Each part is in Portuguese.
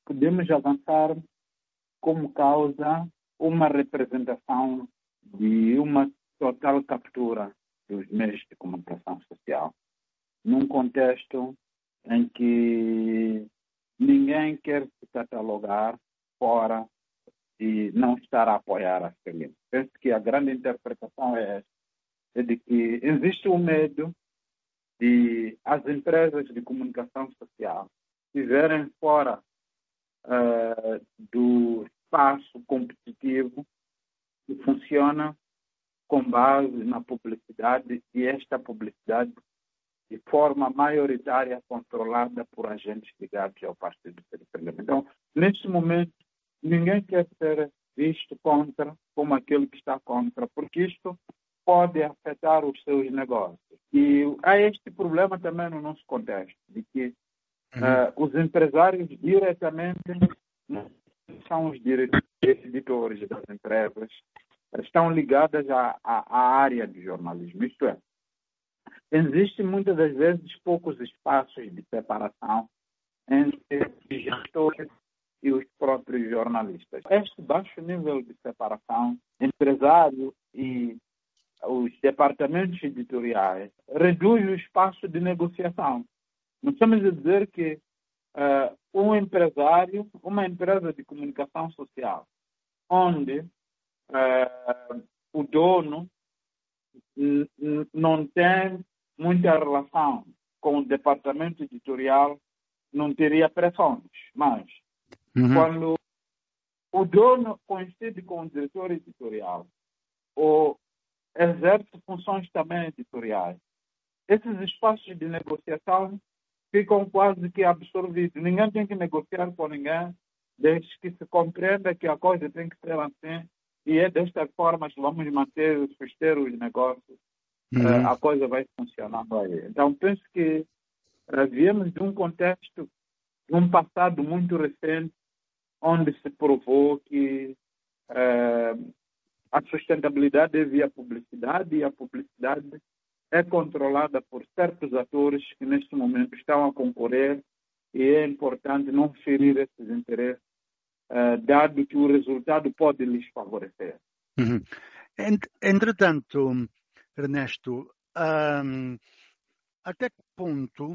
podemos avançar como causa uma representação de uma total captura dos meios de comunicação social, num contexto em que ninguém quer se catalogar fora e não estar a apoiar a extrema. Penso que a grande interpretação é esta, é de que existe um medo de as empresas de comunicação social estiverem fora do espaço competitivo que funciona com base na publicidade, e esta publicidade de forma maioritária controlada por agentes ligados ao Partido Socialista. Então, neste momento, ninguém quer ser visto como aquele que está contra, porque isto pode afetar os seus negócios. E há este problema também no nosso contexto, de que os empresários diretamente não são os editores das empresas, estão ligadas à área de jornalismo. Isto é, existem muitas das vezes poucos espaços de separação entre os gestores e os próprios jornalistas. Este baixo nível de separação, empresário e os departamentos editoriais, reduz o espaço de negociação. Nós estamos a dizer que um empresário, uma empresa de comunicação social, onde o dono não tem muita relação com o departamento editorial, não teria pressões. Mas quando o dono coincide com o diretor editorial ou exerce funções também editoriais, esses espaços de negociação ficam quase que absorvidos. Ninguém tem que negociar com ninguém, desde que se compreenda que a coisa tem que ser assim, e é desta forma que vamos suster os negócios, a coisa vai funcionando aí. Então, penso que viemos de um contexto, de um passado muito recente, onde se provou que a sustentabilidade é via publicidade, e a publicidade é controlada por certos atores que neste momento estão a concorrer, e é importante não ferir esses interesses, dado que o resultado pode lhes favorecer. Entretanto, Ernesto, até que ponto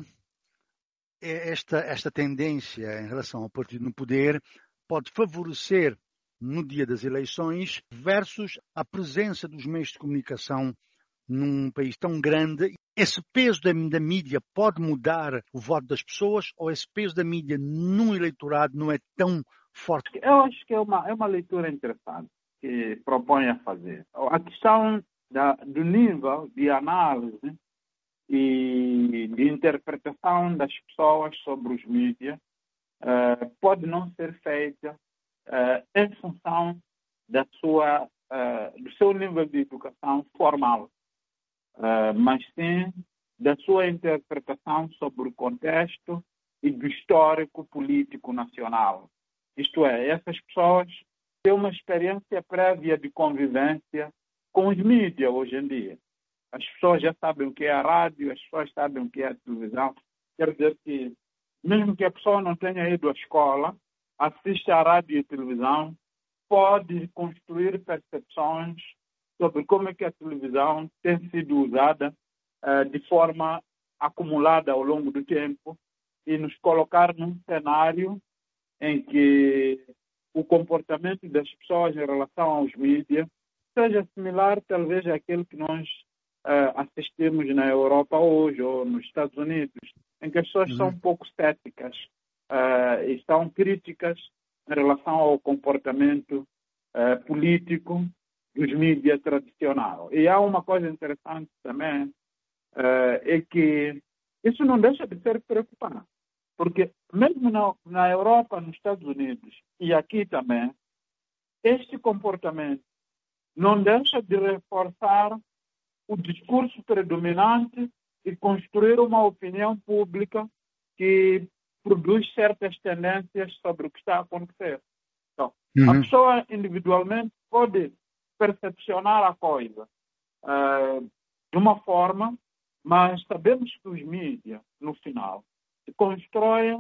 esta tendência em relação ao partido no poder pode favorecer no dia das eleições versus a presença dos meios de comunicação num país tão grande? Esse peso da mídia pode mudar o voto das pessoas, ou esse peso da mídia num eleitorado não é tão forte? Eu acho que é uma leitura interessante que propõe a fazer. A questão do nível de análise e de interpretação das pessoas sobre os mídias pode não ser feita em função do seu nível de educação formal, mas sim da sua interpretação sobre o contexto e do histórico político nacional. Isto é, essas pessoas têm uma experiência prévia de convivência com os mídias hoje em dia. As pessoas já sabem o que é a rádio, as pessoas sabem o que é a televisão. Quer dizer que, mesmo que a pessoa não tenha ido à escola, assiste à rádio e televisão, pode construir percepções sobre como é que a televisão tem sido usada de forma acumulada ao longo do tempo, e nos colocar num cenário em que o comportamento das pessoas em relação aos mídias seja similar, talvez, àquele que nós assistimos na Europa hoje ou nos Estados Unidos, em que as pessoas são um pouco céticas e são críticas em relação ao comportamento político dos mídias tradicionais. E há uma coisa interessante também, é que isso não deixa de ser preocupante, porque mesmo na Europa, nos Estados Unidos e aqui também, este comportamento não deixa de reforçar o discurso predominante e construir uma opinião pública que produz certas tendências sobre o que está a acontecer. Então, a pessoa individualmente pode percepcionar a coisa de uma forma, mas sabemos que os mídias, no final, se constroem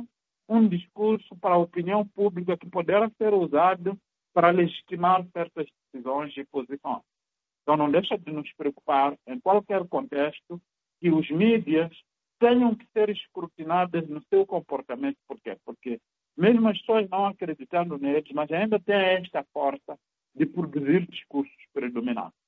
um discurso para a opinião pública que poderá ser usado para legitimar certas decisões e posições. Então, não deixa de nos preocupar, em qualquer contexto, que os mídias tenham que ser escrutinados no seu comportamento. Por quê? Porque mesmo as pessoas não acreditando neles, mas ainda têm esta força de produzir discursos predominantes.